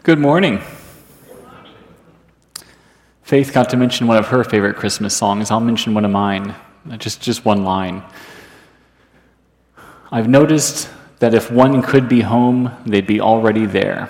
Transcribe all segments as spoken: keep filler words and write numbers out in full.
Good morning. Faith got to mention one of her favorite Christmas songs. I'll mention one of mine, just, just one line. I've noticed that if one could be home, they'd be already there.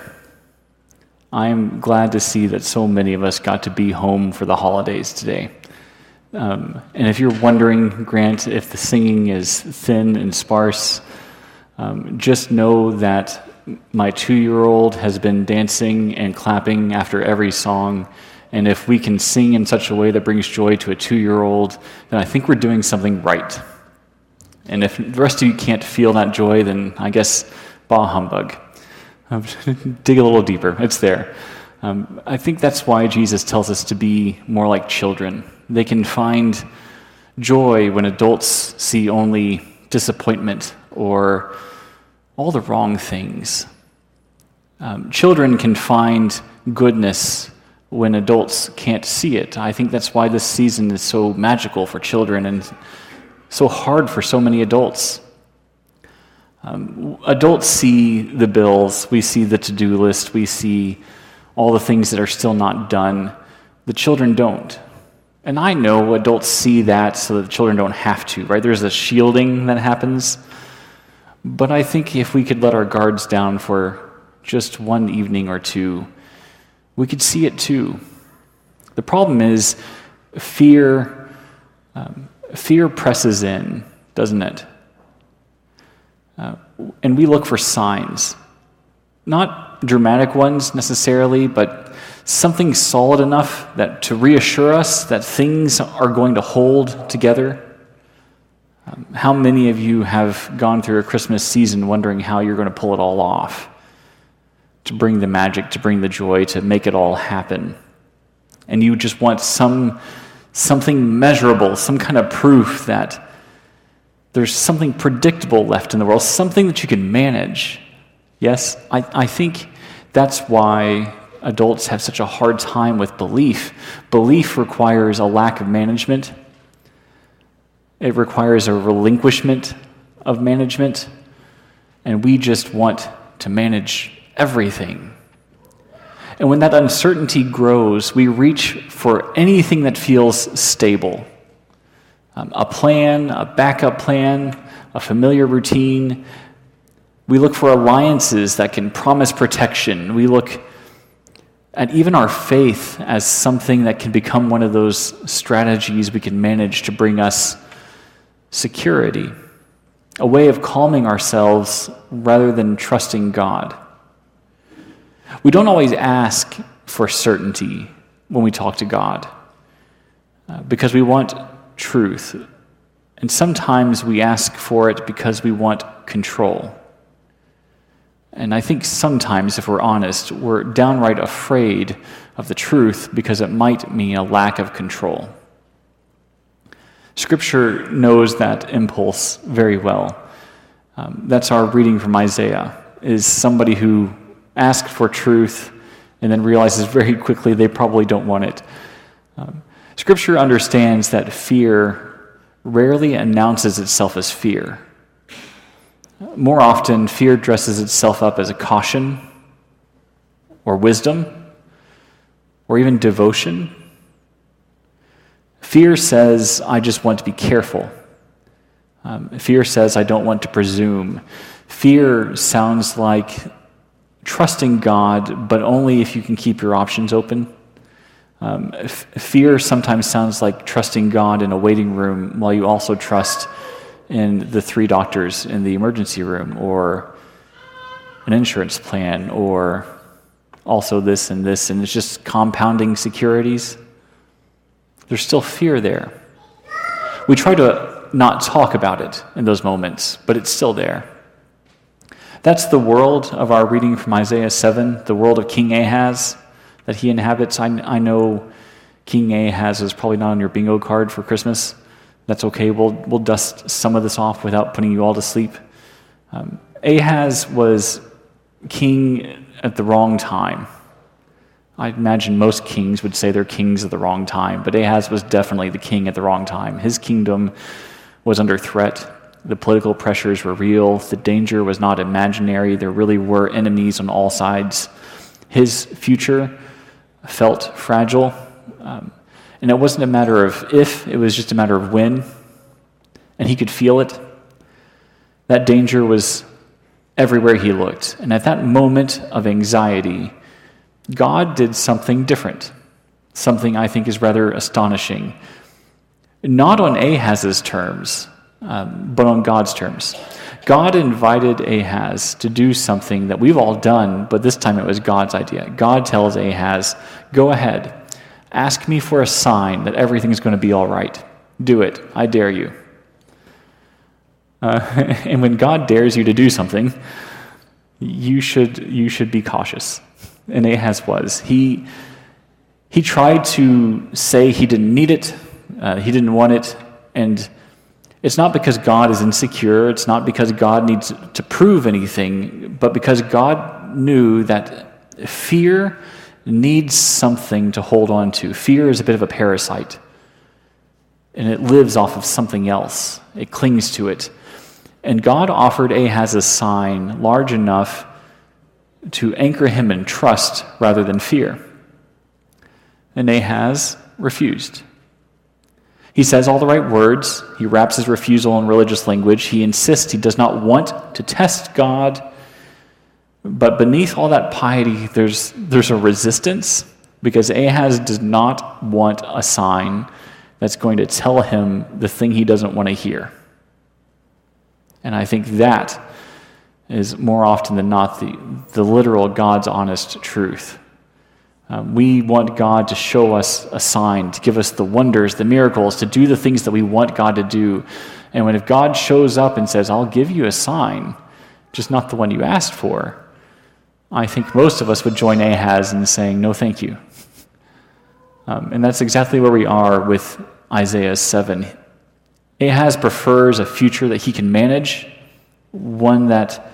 I'm glad to see that so many of us got to be home for the holidays today. Um, and if you're wondering, Grant, if the singing is thin and sparse, um, just know that my two-year-old has been dancing and clapping after every song, and if we can sing in such a way that brings joy to a two-year-old, then I think we're doing something right. And if the rest of you can't feel that joy, then I guess bah humbug. Um, dig a little deeper. It's there. Um, I think that's why Jesus tells us to be more like children. They can find joy when adults see only disappointment or all the wrong things. Um, children can find goodness when adults can't see it. I think that's why this season is so magical for children and so hard for so many adults. Um, adults see the bills, we see the to-do list, we see all the things that are still not done. The children don't. And I know adults see that so that the children don't have to, right? There's a shielding that happens. But I think if we could let our guards down for just one evening or two, we could see it too. The problem is fear, um, fear presses in, doesn't it? Uh, and we look for signs. Not dramatic ones necessarily, but something solid enough that to reassure us that things are going to hold together. Um, how many of you have gone through a Christmas season wondering how you're going to pull it all off, to bring the magic, to bring the joy, to make it all happen? And you just want some something measurable, some kind of proof that there's something predictable left in the world, something that you can manage. Yes, I, I think that's why adults have such a hard time with belief. Belief requires a lack of management. It requires a relinquishment of management, and we just want to manage everything. And when that uncertainty grows, we reach for anything that feels stable. Um, a plan, a backup plan, a familiar routine. We look for alliances that can promise protection. We look at even our faith as something that can become one of those strategies we can manage to bring us security, a way of calming ourselves rather than trusting God. We don't always ask for certainty when we talk to God uh, because we want truth. And sometimes we ask for it because we want control. And I think sometimes, if we're honest, we're downright afraid of the truth because it might mean a lack of control. Scripture knows that impulse very well. Um, that's our reading from Isaiah, is somebody who asked for truth and then realizes very quickly they probably don't want it. Um, Scripture understands that fear rarely announces itself as fear. More often, fear dresses itself up as a caution or wisdom or even devotion. Fear says, I just want to be careful. Um, fear says, I don't want to presume. Fear sounds like trusting God, but only if you can keep your options open. Um, f- fear sometimes sounds like trusting God in a waiting room while you also trust in the three doctors in the emergency room, or an insurance plan, or also this and this, and it's just compounding securities. There's still fear there. We try to not talk about it in those moments, but it's still there. That's the world of our reading from Isaiah seven, the world of King Ahaz that he inhabits. I, I know King Ahaz is probably not on your bingo card for Christmas. That's okay. We'll we'll dust some of this off without putting you all to sleep. Um, Ahaz was king at the wrong time. I imagine most kings would say they're kings at the wrong time, but Ahaz was definitely the king at the wrong time. His kingdom was under threat. The political pressures were real. The danger was not imaginary. There really were enemies on all sides. His future felt fragile. Um, and it wasn't a matter of if, it was just a matter of when. And he could feel it. That danger was everywhere he looked. And at that moment of anxiety, God did something different. Something I think is rather astonishing. Not on Ahaz's terms, um, but on God's terms. God invited Ahaz to do something that we've all done, but this time it was God's idea. God tells Ahaz, go ahead, ask me for a sign that everything's going to be all right. Do it. I dare you. Uh, and when God dares you to do something, you should you should be cautious. And Ahaz was. He he tried to say he didn't need it, uh, he didn't want it, and it's not because God is insecure, it's not because God needs to prove anything, but because God knew that fear needs something to hold on to. Fear is a bit of a parasite, and it lives off of something else. It clings to it. And God offered Ahaz a sign large enough to anchor him in trust rather than fear. And Ahaz refused. He says all the right words. He wraps his refusal in religious language. He insists he does not want to test God. But beneath all that piety, there's, there's a resistance, because Ahaz does not want a sign that's going to tell him the thing he doesn't want to hear. And I think that is more often than not the, the literal God's honest truth. Um, we want God to show us a sign, to give us the wonders, the miracles, to do the things that we want God to do. And when if God shows up and says, I'll give you a sign, just not the one you asked for, I think most of us would join Ahaz in saying, no, thank you. Um, and that's exactly where we are with Isaiah seven. Ahaz prefers a future that he can manage, one that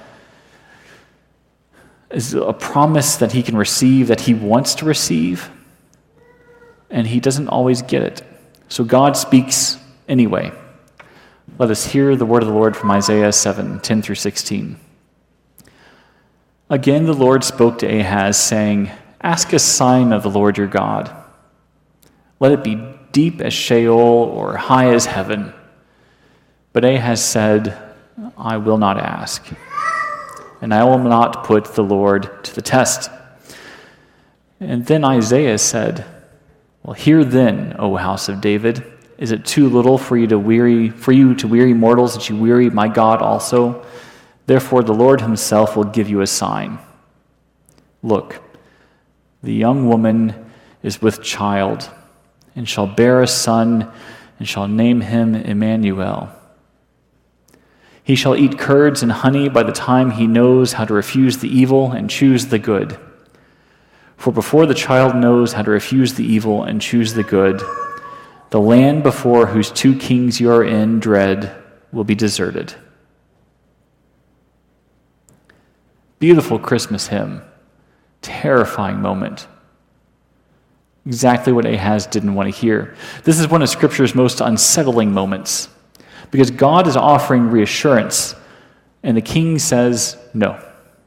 is a promise that he can receive, that he wants to receive, and he doesn't always get it. So God speaks anyway. Let us hear the word of the Lord from Isaiah seven, ten through sixteen. Again the Lord spoke to Ahaz, saying, ask a sign of the Lord your God. Let it be deep as Sheol or high as heaven. But Ahaz said, I will not ask, and I will not put the Lord to the test. And then Isaiah said, well, hear then, O house of David, is it too little for you to weary, for you to weary mortals that you weary my God also? Therefore the Lord himself will give you a sign. Look, the young woman is with child, and shall bear a son, and shall name him Emmanuel. He shall eat curds and honey by the time he knows how to refuse the evil and choose the good. For before the child knows how to refuse the evil and choose the good, the land before whose two kings you are in dread will be deserted. Beautiful Christmas hymn. Terrifying moment. Exactly what Ahaz didn't want to hear. This is one of Scripture's most unsettling moments, because God is offering reassurance, and the king says no.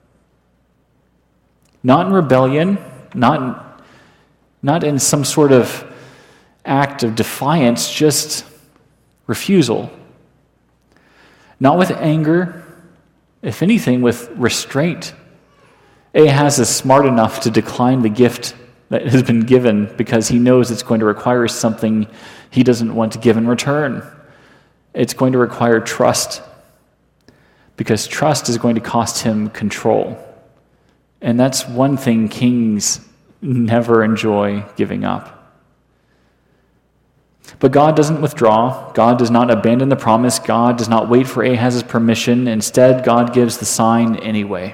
Not in rebellion, not in, not in some sort of act of defiance, just refusal. Not with anger, if anything, with restraint. Ahaz is smart enough to decline the gift that has been given because he knows it's going to require something he doesn't want to give in return. It's going to require trust, because trust is going to cost him control. And that's one thing kings never enjoy giving up. But God doesn't withdraw. God does not abandon the promise. God does not wait for Ahaz's permission. Instead, God gives the sign anyway.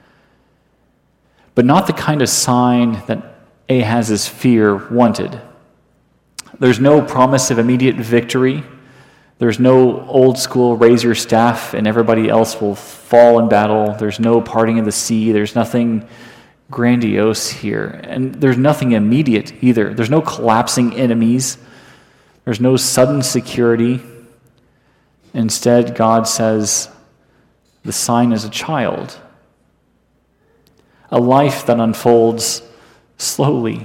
But not the kind of sign that Ahaz's fear wanted. There's no promise of immediate victory. There's no old school raise your staff and everybody else will fall in battle. There's no parting of the sea. There's nothing grandiose here. And there's nothing immediate either. There's no collapsing enemies. There's no sudden security. Instead, God says, the sign is a child. a life that unfolds slowly,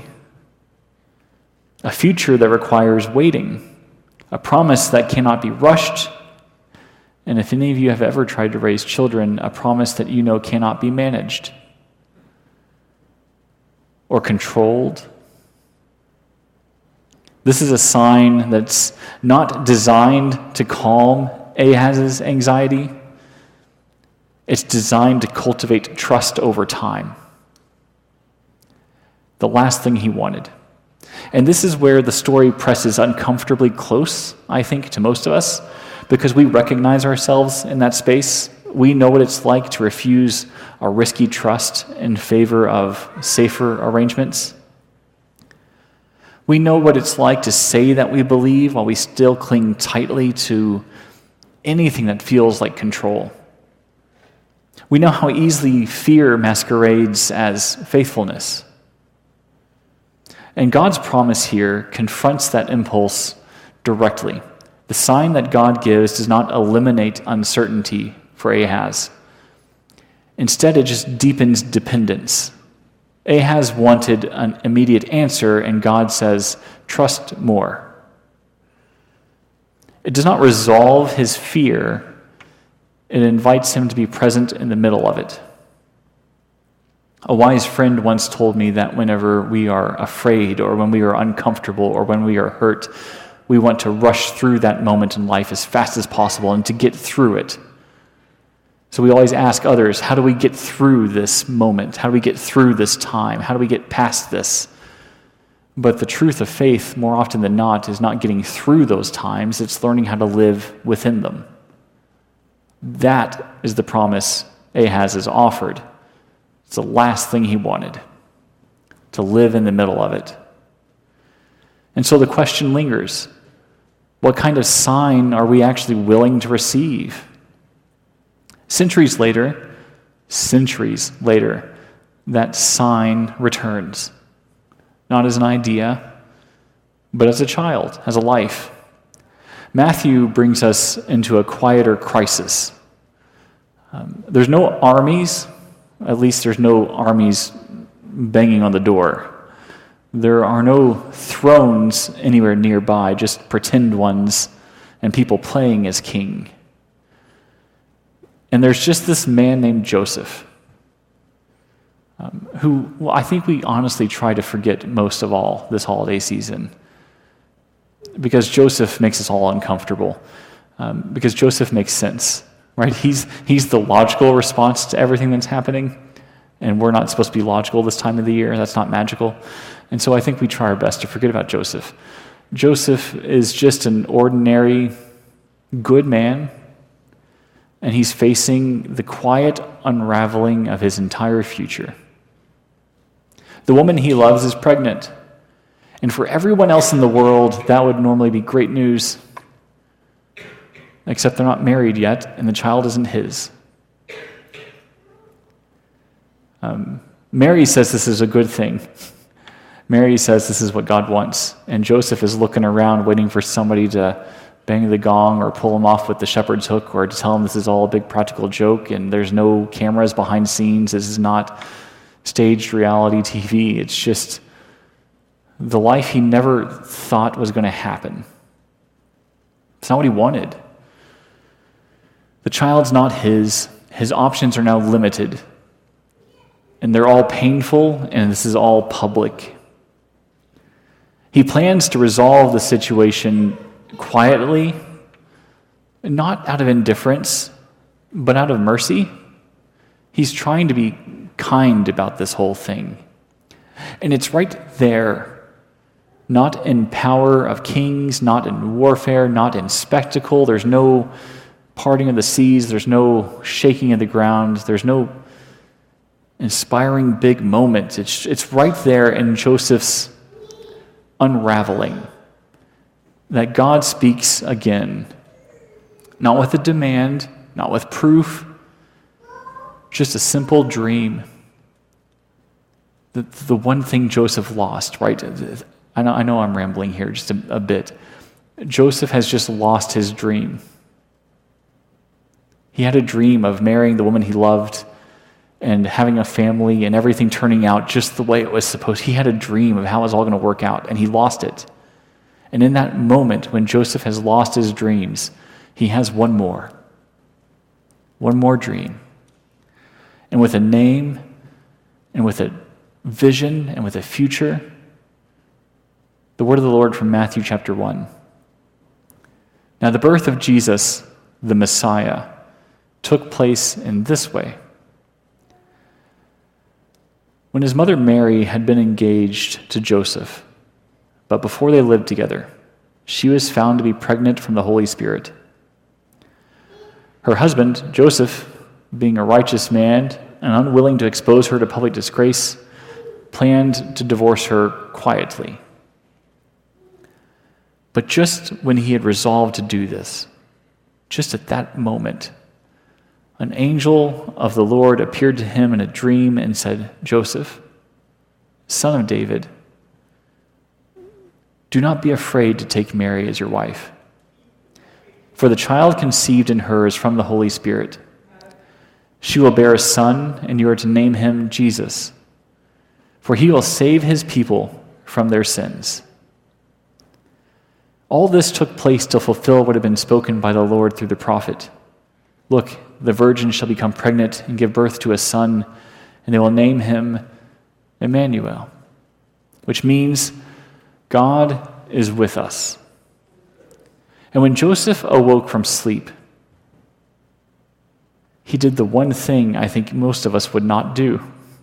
a future that requires waiting, a promise that cannot be rushed, and if any of you have ever tried to raise children, a promise that you know cannot be managed or controlled. This is a sign that's not designed to calm Ahaz's anxiety. It's designed to cultivate trust over time. The last thing he wanted. And this is where the story presses uncomfortably close, I think, to most of us, because we recognize ourselves in that space. We know what it's like to refuse a risky trust in favor of safer arrangements. We know what it's like to say that we believe while we still cling tightly to anything that feels like control. We know how easily fear masquerades as faithfulness. And God's promise here confronts that impulse directly. The sign that God gives does not eliminate uncertainty for Ahaz. Instead, it just deepens dependence. Ahaz wanted an immediate answer, and God says, trust more. It does not resolve his fear. It invites him to be present in the middle of it. A wise friend once told me that whenever we are afraid or when we are uncomfortable or when we are hurt, we want to rush through that moment in life as fast as possible and to get through it. So we always ask others, how do we get through this moment? How do we get through this time? How do we get past this? But the truth of faith, more often than not, is not getting through those times. It's learning how to live within them. That is the promise Ahaz has offered. It's the last thing he wanted, to live in the middle of it. And so the question lingers, what kind of sign are we actually willing to receive? Centuries later, centuries later, that sign returns. Not as an idea, but as a child, as a life. Matthew brings us into a quieter crisis. Um, there's no armies, at least there's no armies banging on the door. There are no thrones anywhere nearby, just pretend ones and people playing as king. And there's just this man named Joseph, um, who well, I think we honestly try to forget most of all this holiday season, because Joseph makes us all uncomfortable, um, because Joseph makes sense, right? He's, he's the logical response to everything that's happening, and we're not supposed to be logical this time of the year. That's not magical. And so I think we try our best to forget about Joseph. Joseph is just an ordinary, good man, and he's facing the quiet unraveling of his entire future. The woman he loves is pregnant, and for everyone else in the world, that would normally be great news, except they're not married yet, and the child isn't his. Um, Mary says this is a good thing. Mary says this is what God wants, and Joseph is looking around waiting for somebody to bang the gong or pull him off with the shepherd's hook or to tell him this is all a big practical joke and there's no cameras behind scenes. This is not staged reality T V. It's just the life he never thought was going to happen. It's not what he wanted. The child's not his. His options are now limited. And they're all painful, and this is all public. He plans to resolve the situation quietly, not out of indifference, but out of mercy. He's trying to be kind about this whole thing. And it's right there, not in power of kings, not in warfare, not in spectacle. There's no parting of the seas. There's no shaking of the ground. There's no inspiring big moment. It's, it's right there in Joseph's unraveling that God speaks again, not with a demand, not with proof, just a simple dream. The, the one thing Joseph lost, right? I know, I know I'm rambling here just a, a bit. Joseph has just lost his dream. He had a dream of marrying the woman he loved and having a family and everything turning out just the way it was supposed. He had a dream of how it was all going to work out, and he lost it. And in that moment, when Joseph has lost his dreams, he has one more. One more dream. And with a name, and with a vision, and with a future, the word of the Lord from Matthew chapter one. Now, the birth of Jesus, the Messiah, took place in this way. When his mother Mary had been engaged to Joseph, but before they lived together, she was found to be pregnant from the Holy Spirit. Her husband, Joseph, being a righteous man and unwilling to expose her to public disgrace, planned to divorce her quietly. But just when he had resolved to do this, just at that moment, an angel of the Lord appeared to him in a dream and said, "Joseph, son of David, do not be afraid to take Mary as your wife, for the child conceived in her is from the Holy Spirit. She will bear a son, and you are to name him Jesus, for he will save his people from their sins." All this took place to fulfill what had been spoken by the Lord through the prophet. "Look, the virgin shall become pregnant and give birth to a son, and they will name him Emmanuel," which means God is with us. And when Joseph awoke from sleep, he did the one thing I think most of us would not do.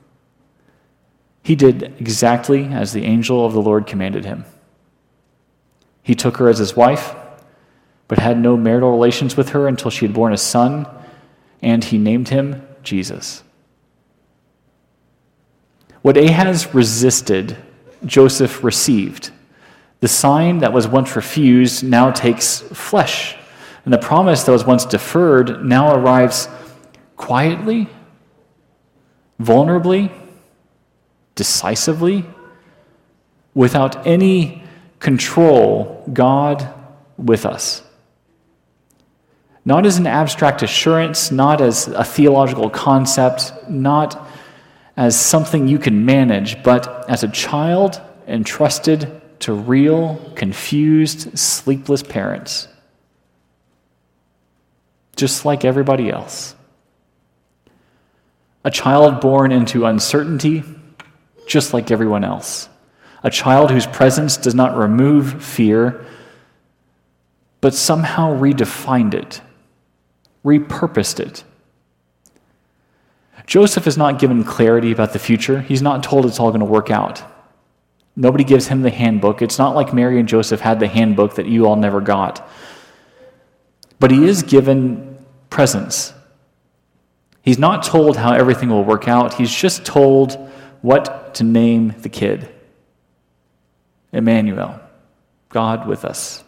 He did exactly as the angel of the Lord commanded him. He took her as his wife, but had no marital relations with her until she had borne a son, and he named him Jesus. What Ahaz resisted, Joseph received. The sign that was once refused now takes flesh, and the promise that was once deferred now arrives quietly, vulnerably, decisively, without any control, God with us. Not as an abstract assurance, not as a theological concept, not as something you can manage, but as a child entrusted to real, confused, sleepless parents. Just like everybody else. A child born into uncertainty, just like everyone else. A child whose presence does not remove fear, but somehow redefined it, repurposed it. Joseph is not given clarity about the future. He's not told it's all going to work out. Nobody gives him the handbook. It's not like Mary and Joseph had the handbook that you all never got. But he is given presence. He's not told how everything will work out. He's just told what to name the kid. Emmanuel, God with us.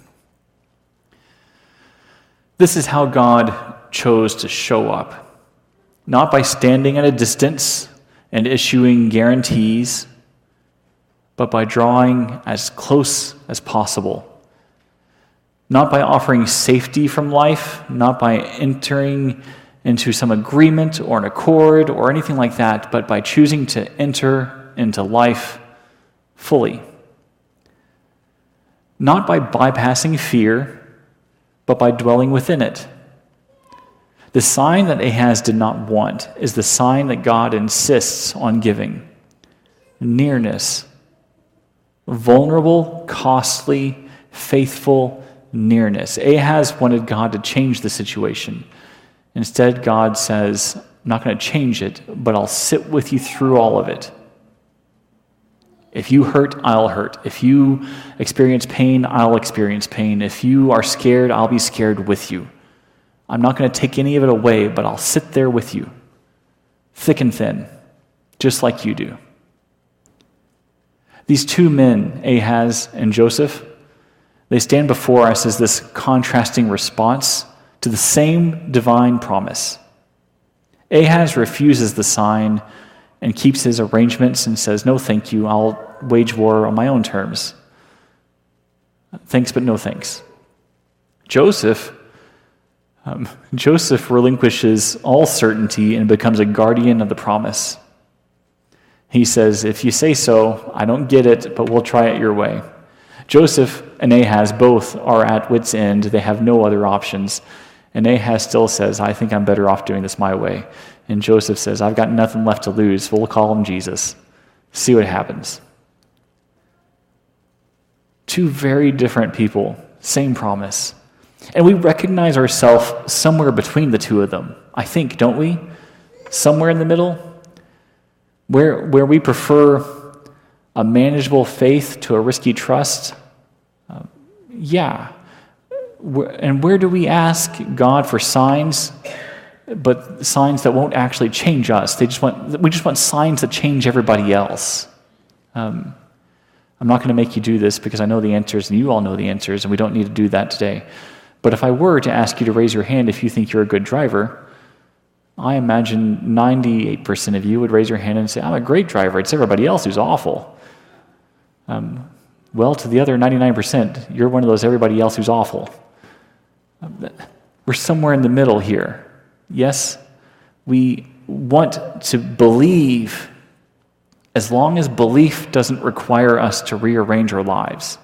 This is how God chose to show up, not by standing at a distance and issuing guarantees, but by drawing as close as possible. Not by offering safety from life, not by entering into some agreement or an accord or anything like that, but by choosing to enter into life fully. Not by bypassing fear, but by dwelling within it. The sign that Ahaz did not want is the sign that God insists on giving. Nearness. Vulnerable, costly, faithful nearness. Ahaz wanted God to change the situation. Instead, God says, "I'm not going to change it, but I'll sit with you through all of it. If you hurt, I'll hurt. If you experience pain, I'll experience pain. If you are scared, I'll be scared with you. I'm not going to take any of it away, but I'll sit there with you, thick and thin, just like you do." These two men, Ahaz and Joseph, they stand before us as this contrasting response to the same divine promise. Ahaz refuses the sign and keeps his arrangements and says, "No, thank you, I'll wage war on my own terms. Thanks, but no thanks." Joseph Um, Joseph relinquishes all certainty and becomes a guardian of the promise. He says, if you say so, I don't get it, but we'll try it your way. Joseph and Ahaz both are at wit's end. They have no other options. And Ahaz still says, I think I'm better off doing this my way. And Joseph says, I've got nothing left to lose. We'll call him Jesus. See what happens. Two very different people, same promise. And we recognize ourselves somewhere between the two of them, I think, don't we? Somewhere in the middle, where, where we prefer a manageable faith to a risky trust. Uh, yeah. Where, and where do we ask God for signs, but signs that won't actually change us? They just want we just want signs that change everybody else. Um, I'm not going to make you do this because I know the answers and you all know the answers, and we don't need to do that today. But if I were to ask you to raise your hand if you think you're a good driver, I imagine ninety-eight percent of you would raise your hand and say, I'm a great driver. It's everybody else who's awful. Um, well, to the other ninety-nine percent, you're one of those everybody else who's awful. We're somewhere in the middle here. Yes, we want to believe as long as belief doesn't require us to rearrange our lives.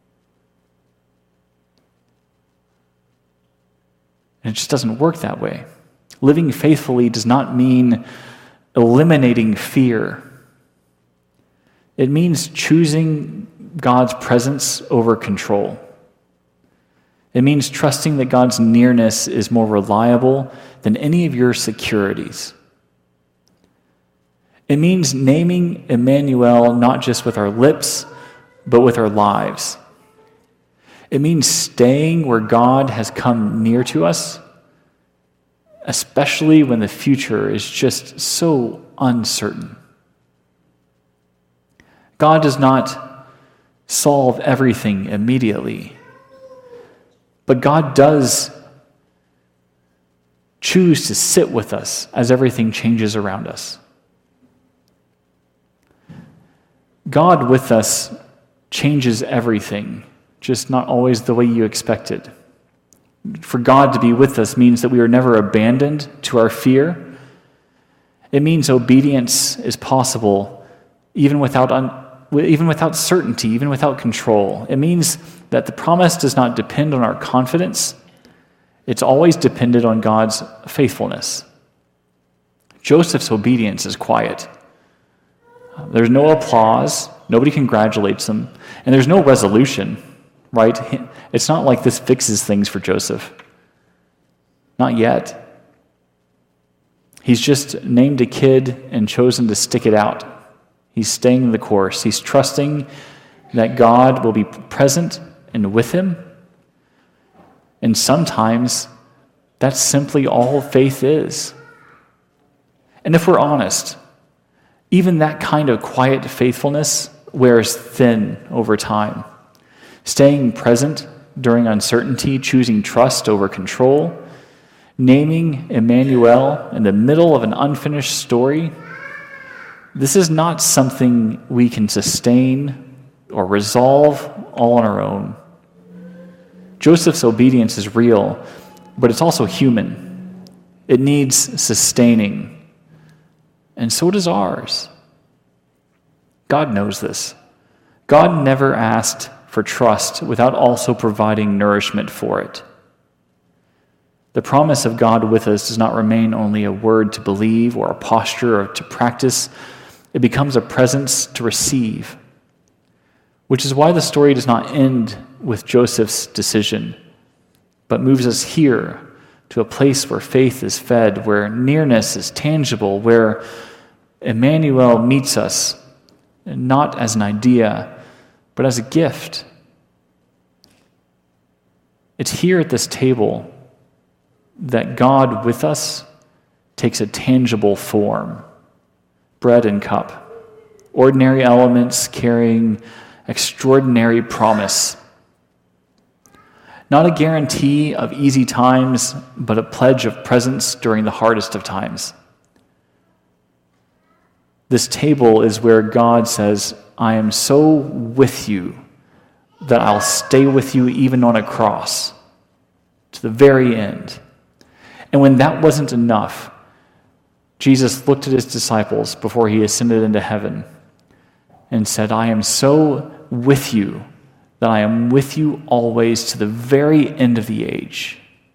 And it just doesn't work that way. Living faithfully does not mean eliminating fear. It means choosing God's presence over control. It means trusting that God's nearness is more reliable than any of your securities. It means naming Emmanuel not just with our lips, but with our lives. It means staying where God has come near to us, especially when the future is just so uncertain. God does not solve everything immediately, but God does choose to sit with us as everything changes around us. God with us changes everything, just not always the way you expected. For God to be with us means that we are never abandoned to our fear. It means obedience is possible even without un- even without certainty, even without control. It means that the promise does not depend on our confidence. It's always dependent on God's faithfulness. Joseph's obedience is quiet. There's no applause. Nobody congratulates him. And there's no resolution, right? It's not like this fixes things for Joseph. Not yet. He's just named a kid and chosen to stick it out. He's staying the course. He's trusting that God will be present and with him. And sometimes that's simply all faith is. And if we're honest, even that kind of quiet faithfulness wears thin over time. Staying present during uncertainty, choosing trust over control, naming Emmanuel in the middle of an unfinished story, this is not something we can sustain or resolve all on our own. Joseph's obedience is real, but it's also human. It needs sustaining. And so does ours. God knows this. God never asked for trust without also providing nourishment for it. The promise of God with us does not remain only a word to believe or a posture or to practice. It becomes a presence to receive, which is why the story does not end with Joseph's decision, but moves us here to a place where faith is fed, where nearness is tangible, where Emmanuel meets us, not as an idea, but as a gift. It's here at this table that God with us takes a tangible form. Bread and cup, ordinary elements carrying extraordinary promise. Not a guarantee of easy times, but a pledge of presence during the hardest of times. This table is where God says, I am so with you that I'll stay with you even on a cross to the very end. And when that wasn't enough, Jesus looked at his disciples before he ascended into heaven and said, I am so with you that I am with you always to the very end of the age.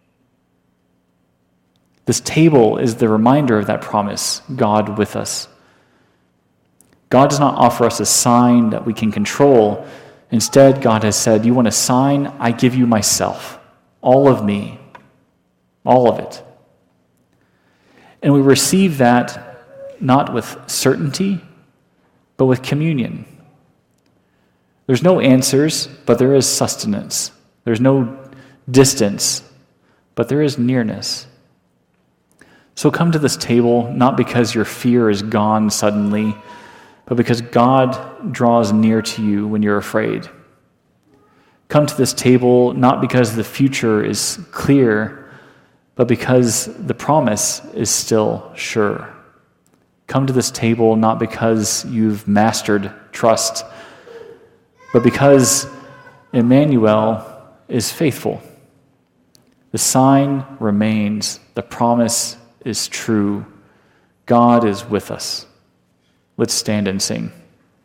This table is the reminder of that promise, God with us. God does not offer us a sign that we can control. Instead, God has said, you want a sign? I give you myself, all of me, all of it. And we receive that not with certainty, but with communion. There's no answers, but there is sustenance. There's no distance, but there is nearness. So come to this table not because your fear is gone suddenly, but because God draws near to you when you're afraid. Come to this table not because the future is clear, but because the promise is still sure. Come to this table not because you've mastered trust, but because Emmanuel is faithful. The sign remains, the promise is true. God is with us. Let's stand and sing.